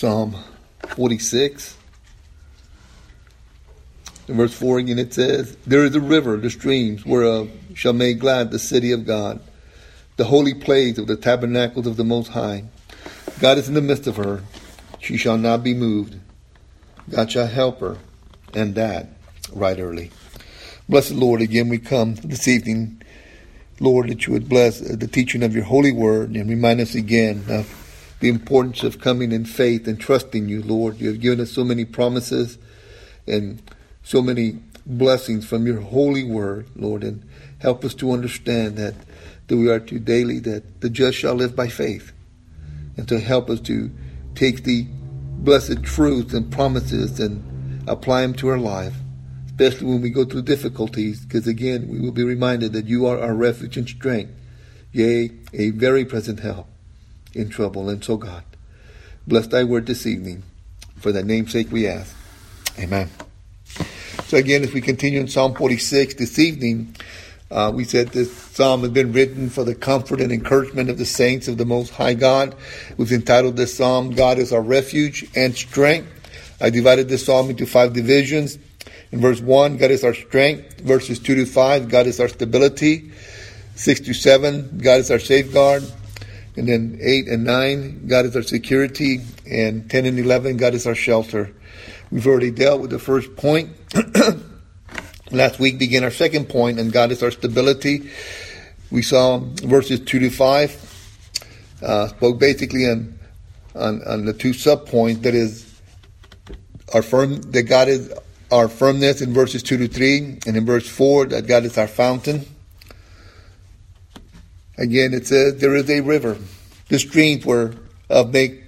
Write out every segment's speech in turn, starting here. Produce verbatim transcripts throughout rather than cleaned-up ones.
Psalm forty-six. In verse four again it says, "There is a river, the streams whereof shall make glad the city of God, the holy place of the tabernacles of the Most High. God is in the midst of her. She shall not be moved. God shall help her, and that right early." Blessed Lord, again we come this evening, Lord, that you would bless the teaching of your holy word and remind us again of the importance of coming in faith and trusting you, Lord. You have given us so many promises and so many blessings from your holy word, Lord, and help us to understand that, that we are to daily, that the just shall live by faith, and to help us to take the blessed truths and promises and apply them to our life, especially when we go through difficulties, because again, we will be reminded that you are our refuge and strength, yea, a very present help in trouble. And so, God, bless thy word this evening. For thy name's sake we ask. Amen. So again, as we continue in Psalm forty-six this evening, uh, we said this psalm has been written for the comfort and encouragement of the saints of the Most High God. We've entitled this psalm, "God is our refuge and strength." I divided this psalm into five divisions. In verse one, God is our strength. Verses two to five, God is our stability. six to seven, God is our safeguard. And then eight and nine, God is our security. And ten and eleven, God is our shelter. We've already dealt with the first point. Last week began our second point, and God is our stability. We saw verses two to five, uh, spoke basically on, on, on the two sub-points, that is, our firm, that God is our firmness in verses two to three, and in verse four, that God is our fountain. Again, it says, there is a river, the streams whereof make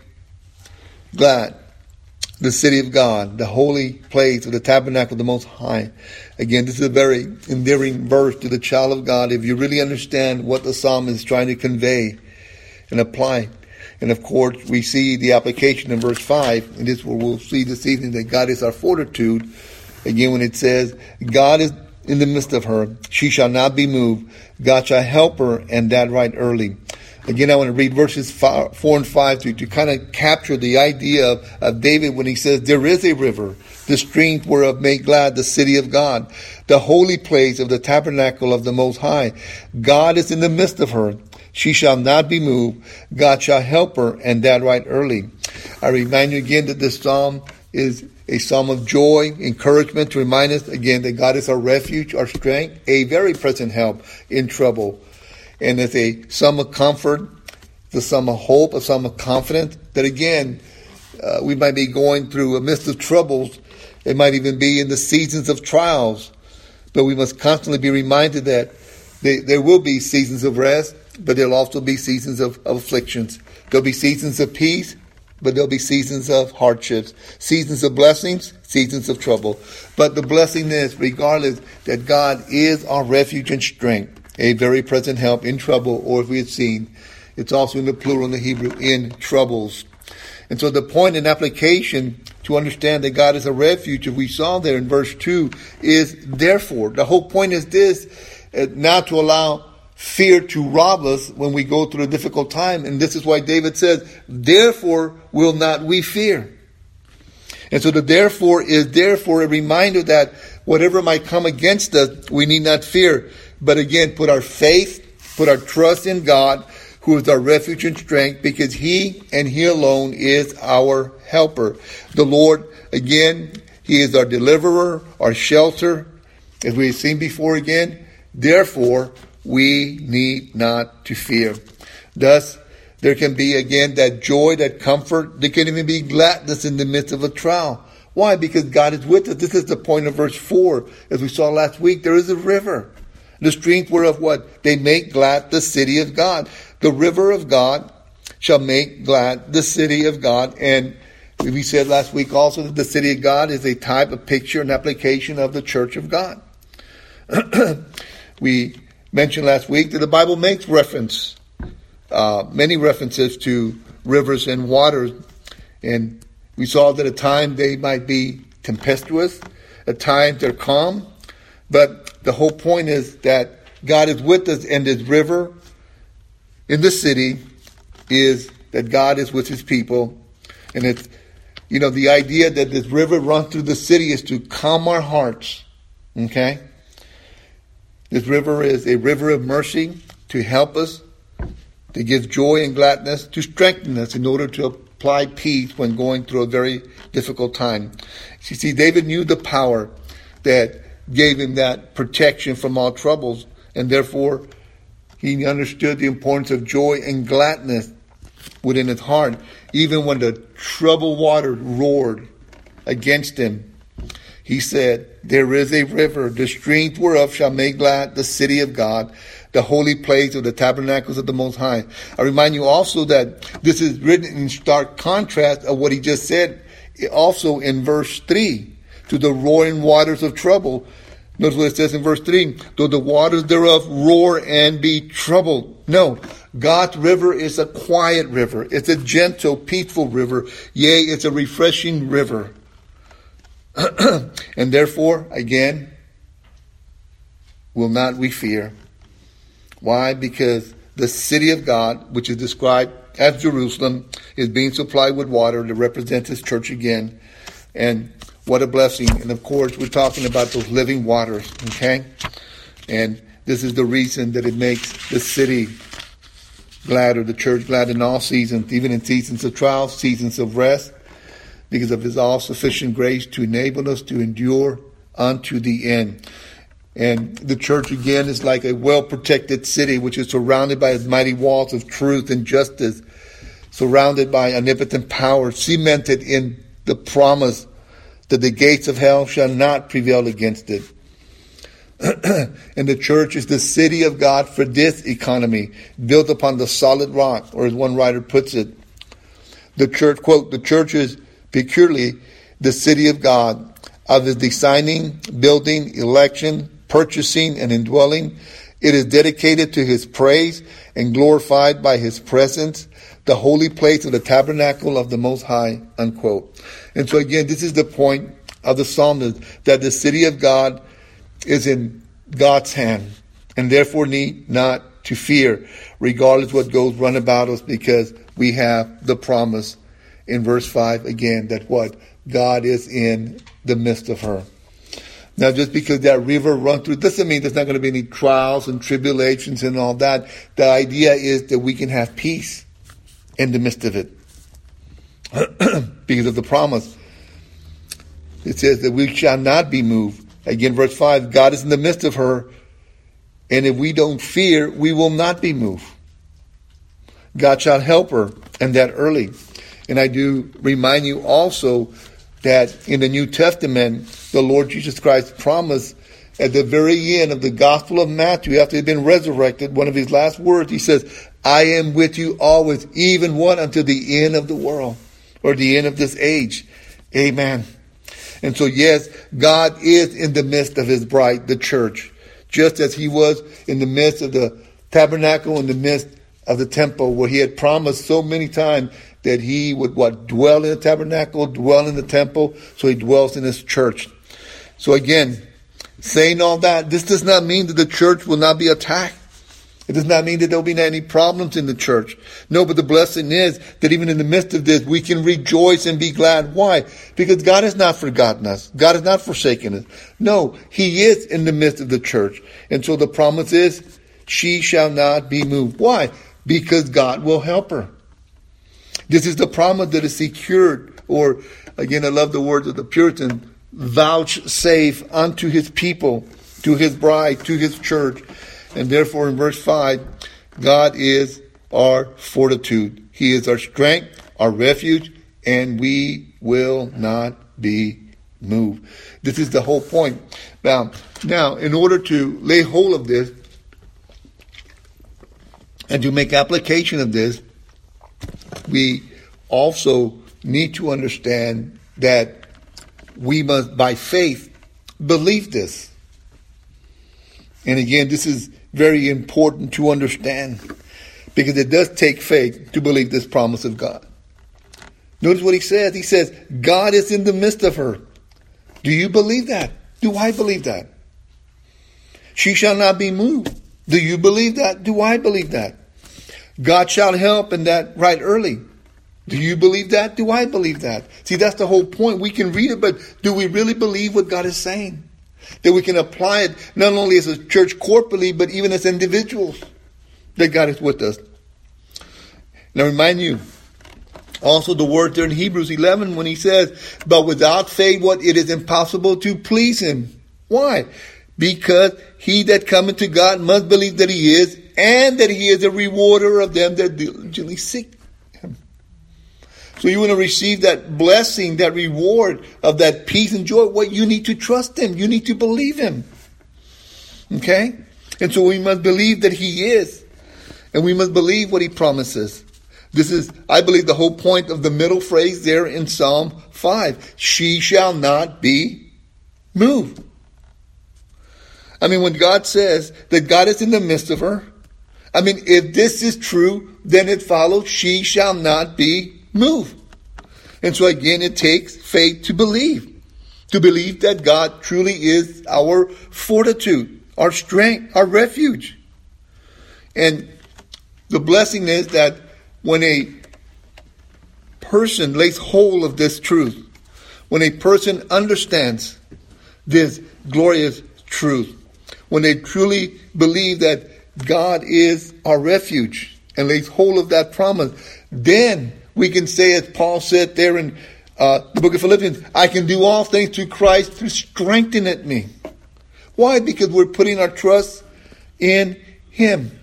glad the city of God, the holy place of the tabernacle of the Most High. Again, this is a very endearing verse to the child of God if you really understand what the psalm is trying to convey and apply. And of course, we see the application in verse five, and this is where we'll see this evening that God is our fortitude. Again, when it says, God is in the midst of her, she shall not be moved. God shall help her, and that right early. Again, I want to read verses five, four and five to, to kind of capture the idea of, of David when he says, there is a river, the streams whereof make glad the city of God, the holy place of the tabernacle of the Most High. God is in the midst of her. She shall not be moved. God shall help her, and that right early. I remind you again that this psalm is a psalm of joy, encouragement, to remind us again that God is our refuge, our strength, a very present help in trouble. And it's a psalm of comfort, it's a psalm of hope, a psalm of confidence, that again, uh, we might be going through a midst of troubles. It might even be in the seasons of trials. But we must constantly be reminded that they, there will be seasons of rest, but there'll also be seasons of, of afflictions. There'll be seasons of peace, but there'll be seasons of hardships, seasons of blessings, seasons of trouble. But the blessing is, regardless, that God is our refuge and strength, a very present help in trouble, or if we had seen, it's also in the plural in the Hebrew, in troubles. And so the point in application to understand that God is a refuge, if we saw there in verse two, is therefore. The whole point is this, uh, not to allow fear to rob us when we go through a difficult time. And this is why David says, therefore will not we fear. And so the therefore is therefore a reminder that whatever might come against us, we need not fear. But again, put our faith, put our trust in God, who is our refuge and strength, because He and He alone is our helper. The Lord, again, He is our deliverer, our shelter, as we have seen before again. Therefore, we need not to fear. Thus, there can be, again, that joy, that comfort. There can even be gladness in the midst of a trial. Why? Because God is with us. This is the point of verse four. As we saw last week, there is a river. The streams whereof what? They make glad the city of God. The river of God shall make glad the city of God. And we said last week also that the city of God is a type, a picture, an application of the church of God. We mentioned last week that the Bible makes reference, uh, many references to rivers and waters. And we saw that at times they might be tempestuous, at times they're calm. But the whole point is that God is with us, and this river in the city is that God is with His people. And it's you know, the idea that this river runs through the city is to calm our hearts. Okay? This river is a river of mercy to help us, to give joy and gladness, to strengthen us in order to apply peace when going through a very difficult time. You see, David knew the power that gave him that protection from all troubles, and therefore he understood the importance of joy and gladness within his heart, even when the troubled water roared against him. He said, there is a river, the streams whereof shall make glad the city of God, the holy place of the tabernacles of the Most High. I remind you also that this is written in stark contrast of what he just said, also in verse three, to the roaring waters of trouble. Notice what it says in verse three, though the waters thereof roar and be troubled. No, God's river is a quiet river. It's a gentle, peaceful river. Yea, it's a refreshing river. And therefore, again, will not we fear. Why? Because the city of God, which is described as Jerusalem, is being supplied with water to represent his church again. And what a blessing. And of course, we're talking about those living waters, okay? And this is the reason that it makes the city glad, or the church glad, in all seasons, even in seasons of trial, seasons of rest, because of his all-sufficient grace to enable us to endure unto the end. And the church, again, is like a well-protected city, which is surrounded by its mighty walls of truth and justice, surrounded by omnipotent power, cemented in the promise that the gates of hell shall not prevail against it. And the church is the city of God for this economy, built upon the solid rock, or as one writer puts it, the church, quote, the church is peculiarly the city of God, of his designing, building, election, purchasing, and indwelling. It is dedicated to his praise and glorified by his presence, the holy place of the tabernacle of the Most High, unquote. And so again, this is the point of the psalmist, that the city of God is in God's hand, and therefore need not to fear, regardless what goes run about us, because we have the promise in verse five again, that what? God is in the midst of her. Now, just because that river runs through doesn't mean there's not going to be any trials and tribulations and all that. The idea is that we can have peace in the midst of it because of the promise. It says that we shall not be moved. Again, verse five, God is in the midst of her, and if we don't fear, we will not be moved. God shall help her, and that early. And I do remind you also that in the New Testament, the Lord Jesus Christ promised at the very end of the Gospel of Matthew, after he'd been resurrected, one of his last words, he says, I am with you always, even what? Until the end of the world, or the end of this age. Amen. And so, yes, God is in the midst of his bride, the church, just as he was in the midst of the tabernacle, in the midst of the temple, where he had promised so many times that he would what dwell in the tabernacle, dwell in the temple, so he dwells in his church. So again, saying all that, this does not mean that the church will not be attacked. It does not mean that there will be any problems in the church. No, but the blessing is that even in the midst of this, we can rejoice and be glad. Why? Because God has not forgotten us. God has not forsaken us. No, he is in the midst of the church. And so the promise is, she shall not be moved. Why? Because God will help her. This is the promise that is secured, or again, I love the words of the Puritan, vouchsafe unto his people, to his bride, to his church. And therefore in verse five, God is our fortitude. He is our strength, our refuge, and we will not be moved. This is the whole point. Now, now, in order to lay hold of this and to make application of this, we also need to understand that we must, by faith, believe this. And again, this is very important to understand, because it does take faith to believe this promise of God. Notice what he says. He says, God is in the midst of her. Do you believe that? Do I believe that? She shall not be moved. Do you believe that? Do I believe that? God shall help, and that right early. Do you believe that? Do I believe that? See, that's the whole point. We can read it, but do we really believe what God is saying? That we can apply it not only as a church corporately, but even as individuals. That God is with us. Now remind you, also the word there in Hebrews eleven when he says, but without faith, what? It is impossible to please him. Why? Because he that cometh to God must believe that he is, and that he is a rewarder of them that diligently seek him. So you want to receive that blessing, that reward of that peace and joy. What? You need to trust him. You need to believe him. Okay? And so we must believe that he is. And we must believe what he promises. This is, I believe, the whole point of the middle phrase there in Psalm five. She shall not be moved. I mean, when God says that God is in the midst of her, I mean, if this is true, then it follows she shall not be moved. And so again, it takes faith to believe. To believe that God truly is our fortitude, our strength, our refuge. And the blessing is that when a person lays hold of this truth, when a person understands this glorious truth, when they truly believe that God is our refuge and lays hold of that promise, then we can say, as Paul said there in uh, the book of Philippians, I can do all things through Christ who strengtheneth me. Why? Because we're putting our trust in him.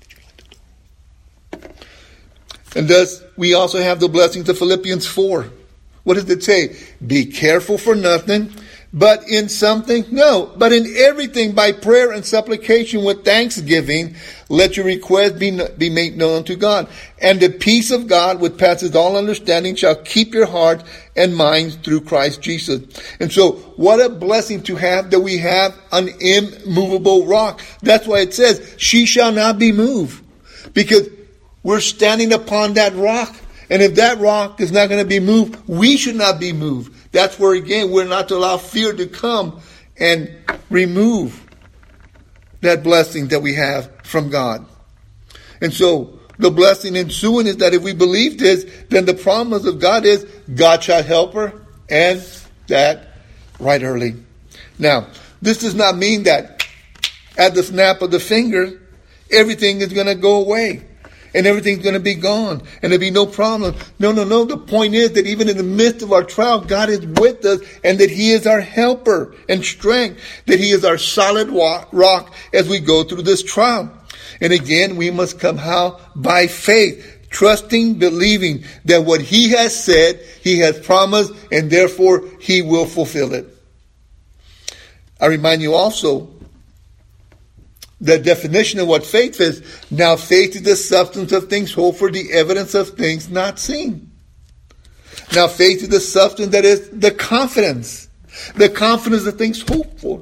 And thus, we also have the blessings of Philippians four. What does it say? Be careful for nothing, but in something, no, but in everything by prayer and supplication with thanksgiving, let your requests be, be made known unto God. And the peace of God, which passes all understanding, shall keep your heart and minds through Christ Jesus. And so, what a blessing to have that we have an immovable rock. That's why it says, she shall not be moved. Because we're standing upon that rock. And if that rock is not going to be moved, we should not be moved. That's where, again, we're not to allow fear to come and remove that blessing that we have from God. And so, the blessing ensuing is that if we believe this, then the promise of God is, God shall help her, and that right early. Now, this does not mean that at the snap of the finger, everything is going to go away. And everything's going to be gone. And there'll be no problem. No, no, no. The point is that even in the midst of our trial, God is with us. And that he is our helper and strength. That he is our solid rock as we go through this trial. And again, we must come how? By faith. Trusting, believing that what he has said, he has promised. And therefore, he will fulfill it. I remind you also, the definition of what faith is. Now faith is the substance of things hoped for, the evidence of things not seen. Now faith is the substance that is the confidence. The confidence of things hoped for.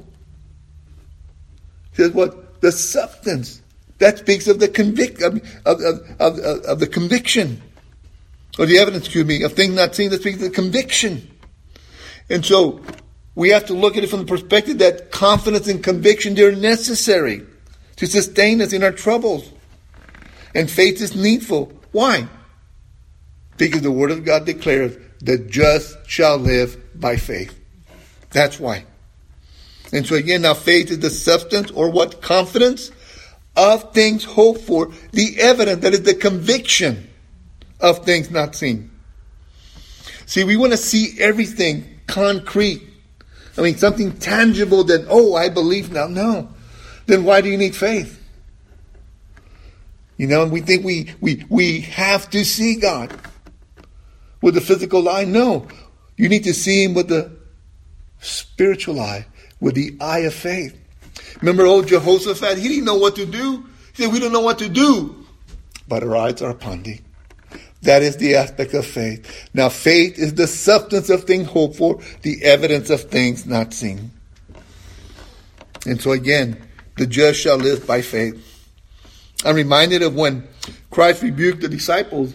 It says what? The substance. That speaks of the convic of, of, of, of, of the conviction. Or the evidence, excuse me, of things not seen. That speaks of the conviction. And so we have to look at it from the perspective that confidence and conviction, they're necessary to sustain us in our troubles. And faith is needful. Why? Because the Word of God declares, the just shall live by faith. That's why. And so again, now faith is the substance, or what? Confidence of things hoped for. The evidence, that is the conviction of things not seen. See, we want to see everything concrete. I mean, something tangible that, oh, I believe now. No. Then why do you need faith? You know, and we think we, we, we have to see God with the physical eye. No. You need to see him with the spiritual eye, with the eye of faith. Remember old Jehoshaphat? He didn't know what to do. He said, we don't know what to do. But our eyes are upon thee. That is the aspect of faith. Now faith is the substance of things hoped for, the evidence of things not seen. And so again, the just shall live by faith. I'm reminded of when Christ rebuked the disciples.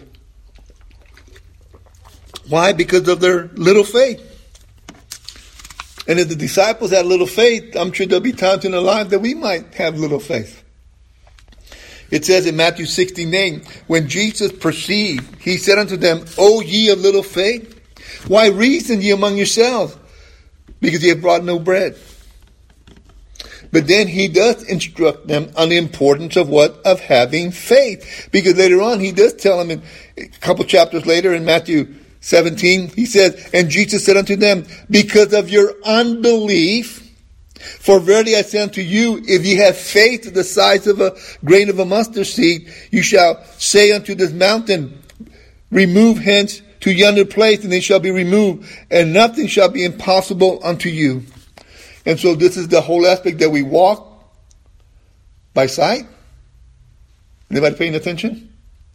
Why? Because of their little faith. And if the disciples had little faith, I'm sure there'll be times in our lives that we might have little faith. It says in Matthew sixteen eight, when Jesus perceived, he said unto them, O ye of little faith, why reason ye among yourselves? Because ye have brought no bread. But then he does instruct them on the importance of what? Of having faith. Because later on, he does tell them in a couple chapters later in Matthew seventeen, he says, and Jesus said unto them, because of your unbelief, for verily I say unto you, if ye have faith the size of a grain of a mustard seed, you shall say unto this mountain, remove hence to yonder place, and it shall be removed, and nothing shall be impossible unto you. And so this is the whole aspect that we walk by sight. Anybody paying attention?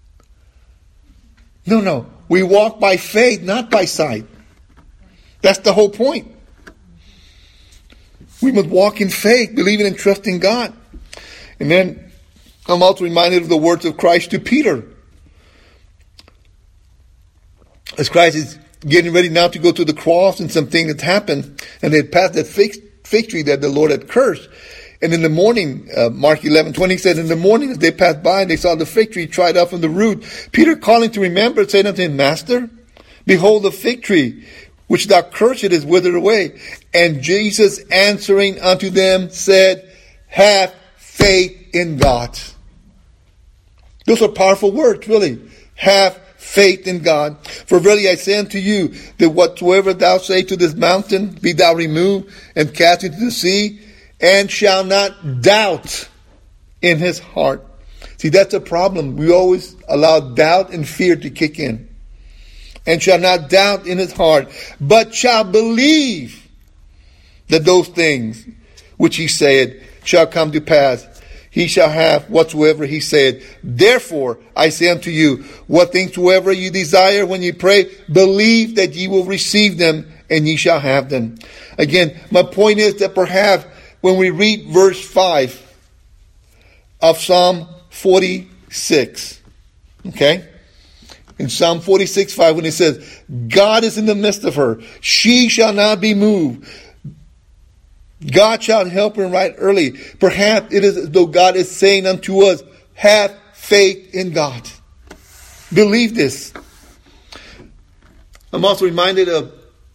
No, no. We walk by faith, not by sight. That's the whole point. We must walk in faith, believing and trusting God. And then I'm also reminded of the words of Christ to Peter. As Christ is getting ready now to go to the cross, and something had happened, and they had passed that fig, fig tree that the Lord had cursed. And in the morning, uh, Mark eleven twenty said, in the morning as they passed by, and they saw the fig tree dried up from the root, Peter calling to remember, said unto him, Master, behold the fig tree, which thou cursed is withered away. And Jesus answering unto them said, have faith in God. Those are powerful words, really. Have faith in God. For verily I say unto you, that whatsoever thou say to this mountain, be thou removed and cast into the sea, and shall not doubt in his heart. See, that's a problem. We always allow doubt and fear to kick in. And shall not doubt in his heart, but shall believe that those things which he said shall come to pass. He shall have whatsoever he said. Therefore, I say unto you, what things soever you desire when you pray, believe that ye will receive them, and ye shall have them. Again, my point is that perhaps when we read verse five of Psalm forty-six, okay? In Psalm forty-six five, when it says, God is in the midst of her, she shall not be moved. God shall help her right early. Perhaps it is as though God is saying unto us, have faith in God. Believe this. I'm also reminded of,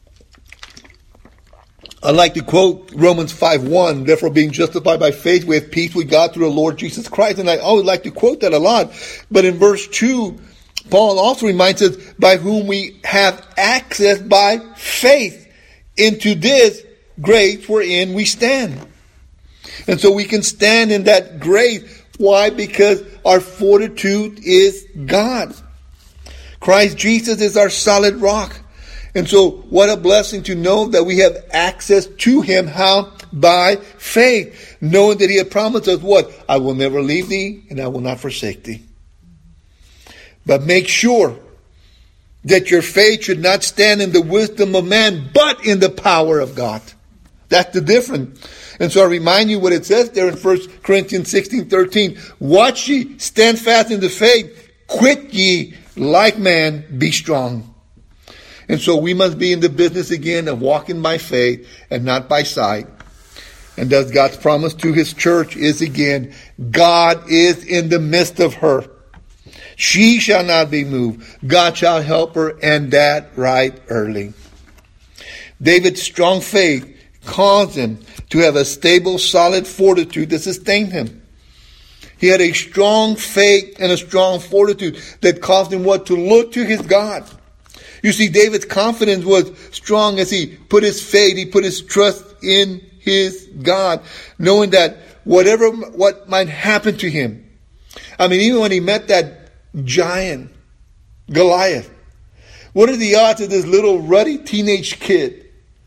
I like to quote Romans five one, therefore being justified by faith, we have peace with God through the Lord Jesus Christ. And I always like to quote that a lot. But in verse two, Paul also reminds us, by whom we have access by faith into this grace wherein we stand. And so we can stand in that grace. Why? Because our fortitude is God. Christ Jesus is our solid rock. And so what a blessing to know that we have access to him. How? By faith. Knowing that he had promised us what? I will never leave thee and I will not forsake thee. But make sure that your faith should not stand in the wisdom of man, but in the power of God. That's the difference. And so I remind you what it says there in First Corinthians sixteen thirteen. Watch ye, stand fast in the faith, quit ye like man, be strong. And so we must be in the business again of walking by faith and not by sight. And thus God's promise to his church is again, God is in the midst of her. She shall not be moved. God shall help her, and that right early. David's strong faith caused him to have a stable, solid fortitude that sustained him. He had a strong faith and a strong fortitude that caused him what? To look to his God. You see, David's confidence was strong as he put his faith, he put his trust in his God, knowing that whatever what might happen to him. I mean, even when he met that giant, Goliath, what are the odds of this little ruddy teenage kid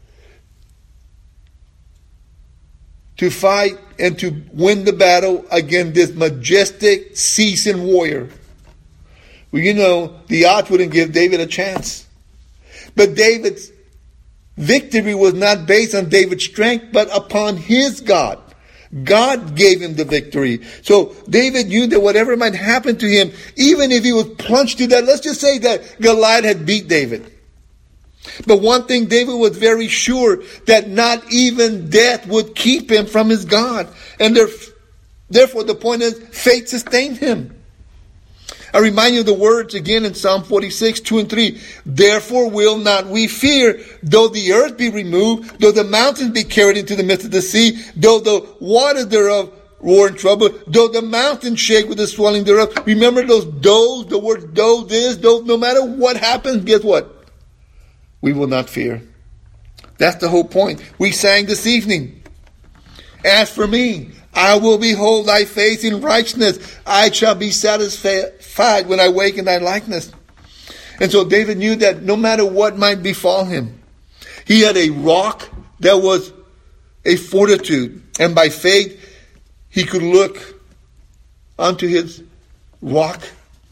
to fight and to win the battle against this majestic, seasoned warrior? Well, you know, the odds wouldn't give David a chance. But David's victory was not based on David's strength, but upon his God. God gave him the victory. So David knew that whatever might happen to him, even if he was plunged to that, let's just say that Goliath had beat David. But one thing, David was very sure that not even death would keep him from his God. And there, Therefore, the point is, faith sustained him. I remind you of the words again in Psalm forty-six, two and three. Therefore will not we fear, though the earth be removed, though the mountains be carried into the midst of the sea, though the waters thereof roar in trouble, though the mountains shake with the swelling thereof. Remember those those, the word though, this, those, no matter what happens, guess what? We will not fear. That's the whole point. We sang this evening. As for me, I will behold thy face in righteousness. I shall be satisfied when I wake in thy likeness. And so David knew that no matter what might befall him, he had a rock that was a fortitude. And by faith, he could look unto his rock,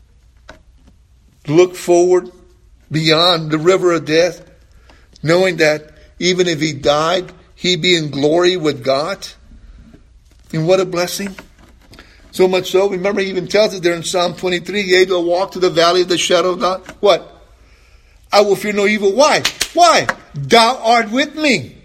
look forward beyond the river of death, knowing that even if he died, he'd be in glory with God. And what a blessing. So much so, remember he even tells us there in Psalm twenty-three, yea, though I walk to the valley of the shadow of death. What? I will fear no evil. Why? Why? Thou art with me.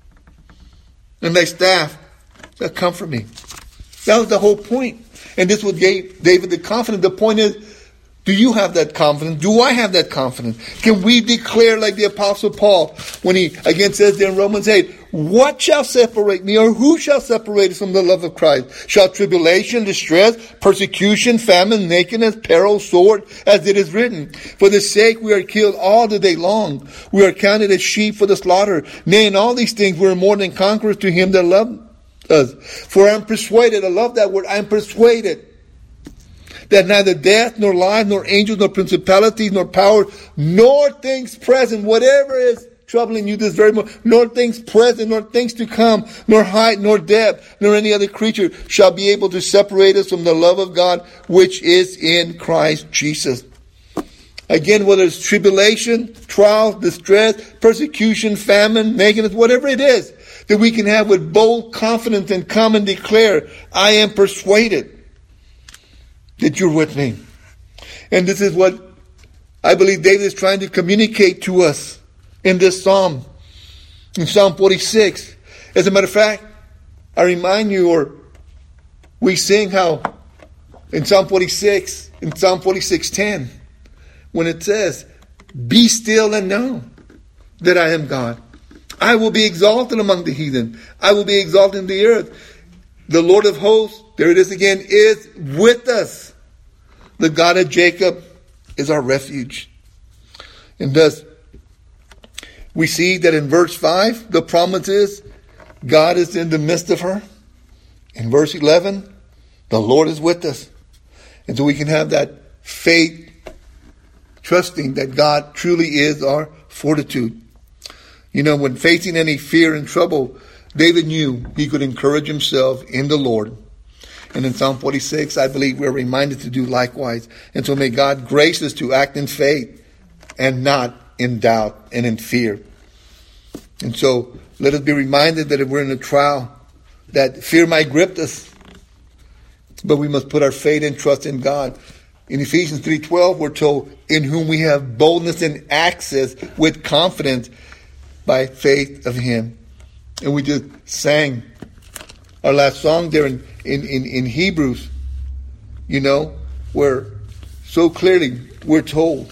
And thy staff shall comfort me. That was the whole point. And this what gave David the confidence. The point is, do you have that confidence? Do I have that confidence? Can we declare like the Apostle Paul when he again says there in Romans eight, what shall separate me, or who shall separate us from the love of Christ? Shall tribulation, distress, persecution, famine, nakedness, peril, sword, as it is written? For the sake we are killed all the day long. We are counted as sheep for the slaughter. Nay, in all these things we are more than conquerors to him that loved us. For I am persuaded, I love that word, I am persuaded, that neither death, nor life, nor angels, nor principalities, nor powers, nor things present, whatever is troubling you this very moment, nor things present, nor things to come, nor height, nor depth, nor any other creature shall be able to separate us from the love of God, which is in Christ Jesus. Again, whether it's tribulation, trials, distress, persecution, famine, nakedness, whatever it is, that we can have with bold confidence and come and declare, I am persuaded that you're with me. And this is what I believe David is trying to communicate to us in this psalm, in Psalm forty-six. As a matter of fact, I remind you, or we sing how in Psalm forty-six, in Psalm forty-six ten, when it says, be still and know that I am God. I will be exalted among the heathen. I will be exalted in the earth. The Lord of hosts, there it is again, is with us. The God of Jacob is our refuge. And thus, we see that in verse five, the promise is God is in the midst of her. In verse eleven, the Lord is with us. And so we can have that faith, trusting that God truly is our fortitude. You know, when facing any fear and trouble, David knew he could encourage himself in the Lord. And in Psalm forty-six, I believe we're reminded to do likewise. And so may God grace us to act in faith and not in doubt and in fear. And so let us be reminded that if we're in a trial, that fear might grip us, but we must put our faith and trust in God. In Ephesians three twelve, we're told, in whom we have boldness and access with confidence by faith of him. And we just sang our last song there in, in, in, in Hebrews, you know, where so clearly we're told,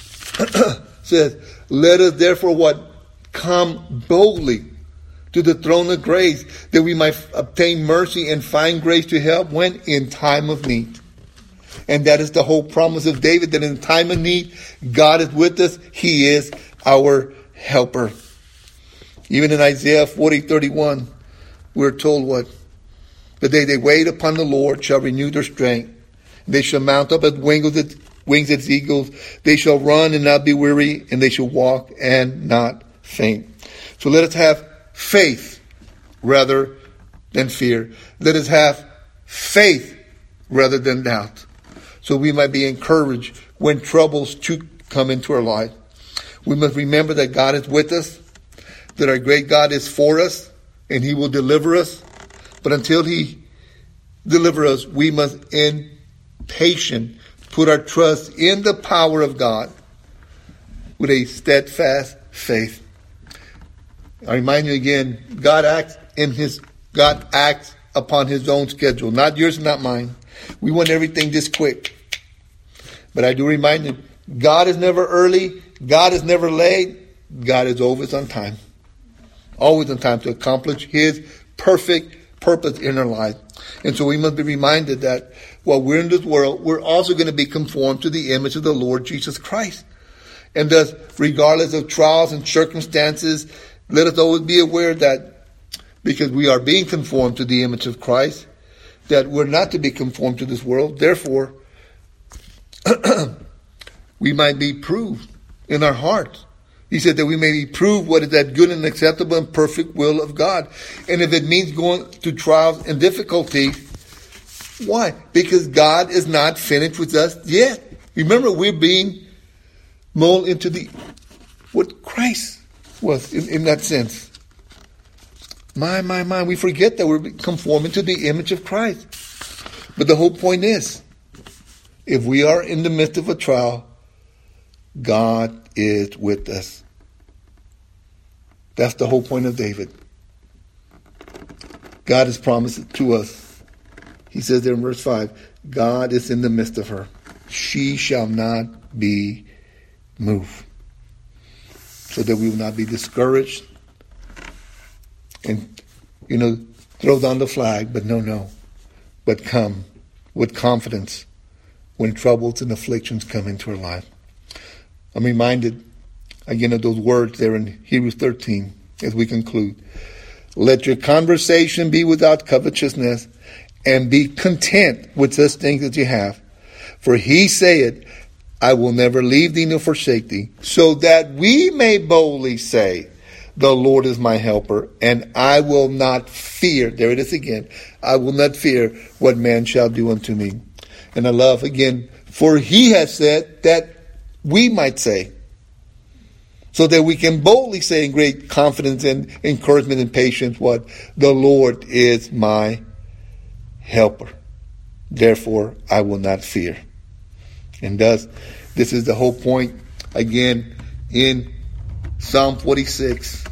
says, let us therefore what? Come boldly to the throne of grace, that we might obtain mercy and find grace to help when in time of need. And that is the whole promise of David, that in time of need, God is with us. He is our helper. Even in Isaiah forty thirty-one, we're told what? The day they wait upon the Lord shall renew their strength. They shall mount up as wings as, wings as eagles. They shall run and not be weary, and they shall walk and not faint. So let us have faith rather than fear. Let us have faith rather than doubt, so we might be encouraged when troubles too come into our life. We must remember that God is with us, that our great God is for us, and he will deliver us. But until he deliver us, we must in patience put our trust in the power of God with a steadfast faith. I remind you again, God acts in his God acts upon his own schedule, not yours, not mine. We want everything this quick. But I do remind you, God is never early. God is never late. God is always on time. Always on time to accomplish his perfect purpose in our life. And so we must be reminded that while we're in this world, we're also going to be conformed to the image of the Lord Jesus Christ. And thus, regardless of trials and circumstances, let us always be aware that because we are being conformed to the image of Christ, that we're not to be conformed to this world. Therefore, we might be proved in our hearts. He said that we may be proved what is that good and acceptable and perfect will of God. And if it means going through trials and difficulties, why? Because God is not finished with us yet. Remember, we're being molded into the what Christ was in, in that sense. My, my, my, we forget that we're conforming to the image of Christ. But the whole point is, if we are in the midst of a trial, God is with us. That's the whole point of David. God has promised it to us. He says there in verse five, God is in the midst of her. She shall not be moved. So that we will not be discouraged and, you know, throw down the flag, but no, no. But come with confidence when troubles and afflictions come into our life. I'm reminded again of those words there in Hebrews thirteen as we conclude. Let your conversation be without covetousness, and be content with such things that you have. For he saith, I will never leave thee nor forsake thee, so that we may boldly say, the Lord is my helper, and I will not fear. There it is again. I will not fear what man shall do unto me. And I love again, for he has said that we might say, so that we can boldly say in great confidence and encouragement and patience what? The Lord is my helper. Therefore, I will not fear. And thus, this is the whole point, again, in Psalm forty-six.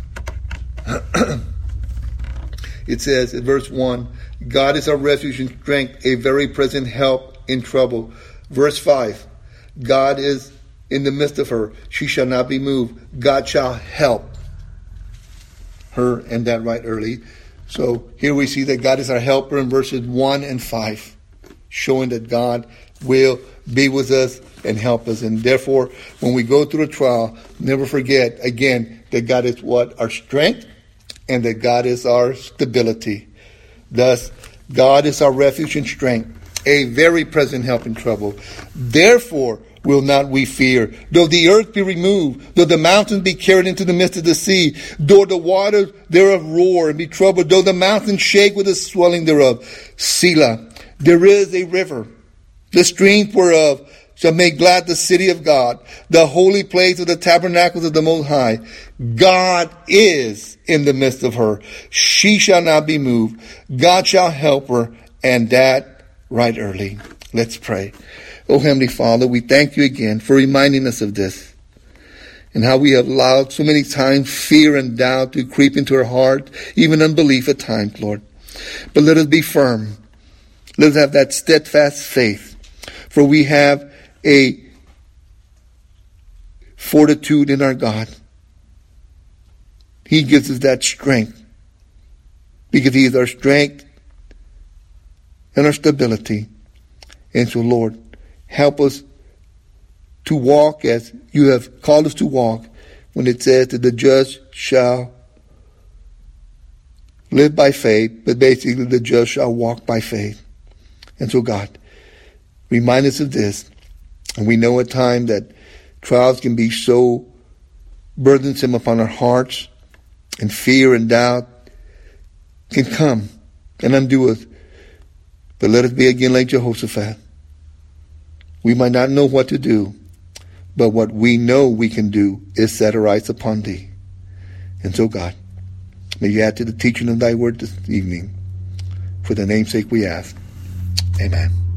It says in verse one, God is our refuge and strength, a very present help in trouble. Verse five, God is in the midst of her. She shall not be moved. God shall help her, and that right early. So here we see that God is our helper in verses one and five, showing that God will be with us and help us. And therefore, when we go through a trial, never forget, again, that God is what? Our strength, and that God is our stability. Thus, God is our refuge and strength, a very present help in trouble. Therefore, will not we fear, though the earth be removed, though the mountains be carried into the midst of the sea, though the waters thereof roar and be troubled, though the mountains shake with the swelling thereof. Selah, there is a river, the stream whereof shall make glad the city of God, the holy place of the tabernacles of the Most High. God is in the midst of her. She shall not be moved. God shall help her, and that right early. Let's pray. Oh, Heavenly Father, we thank you again for reminding us of this and how we have allowed so many times fear and doubt to creep into our heart, even unbelief at times, Lord. But let us be firm. Let us have that steadfast faith, for we have a fortitude in our God. He gives us that strength because he is our strength and our stability. And so, Lord, help us to walk as you have called us to walk when it says that the just shall live by faith, but basically the just shall walk by faith. And so, God, remind us of this. And we know at times that trials can be so burdensome upon our hearts, and fear and doubt can come and undo us. But let us be again like Jehoshaphat. We might not know what to do, but what we know we can do is set our eyes upon thee. And so, God, may you add to the teaching of thy word this evening. For the name's sake we ask. Amen.